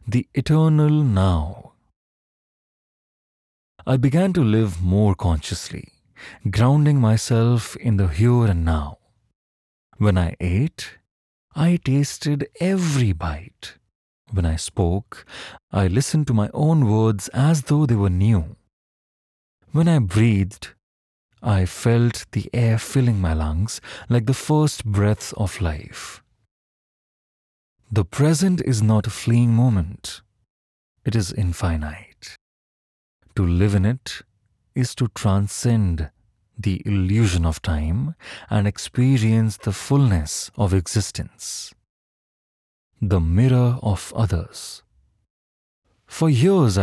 the eternal now. I began to live more consciously, grounding myself in the here and now. When I ate, I tasted every bite. When I spoke, I listened to my own words as though they were new. When I breathed, I felt the air filling my lungs like the first breath of life. The present is not a fleeting moment, it is infinite. To live in it is to transcend the illusion of time and experience the fullness of existence. The mirror of others. For years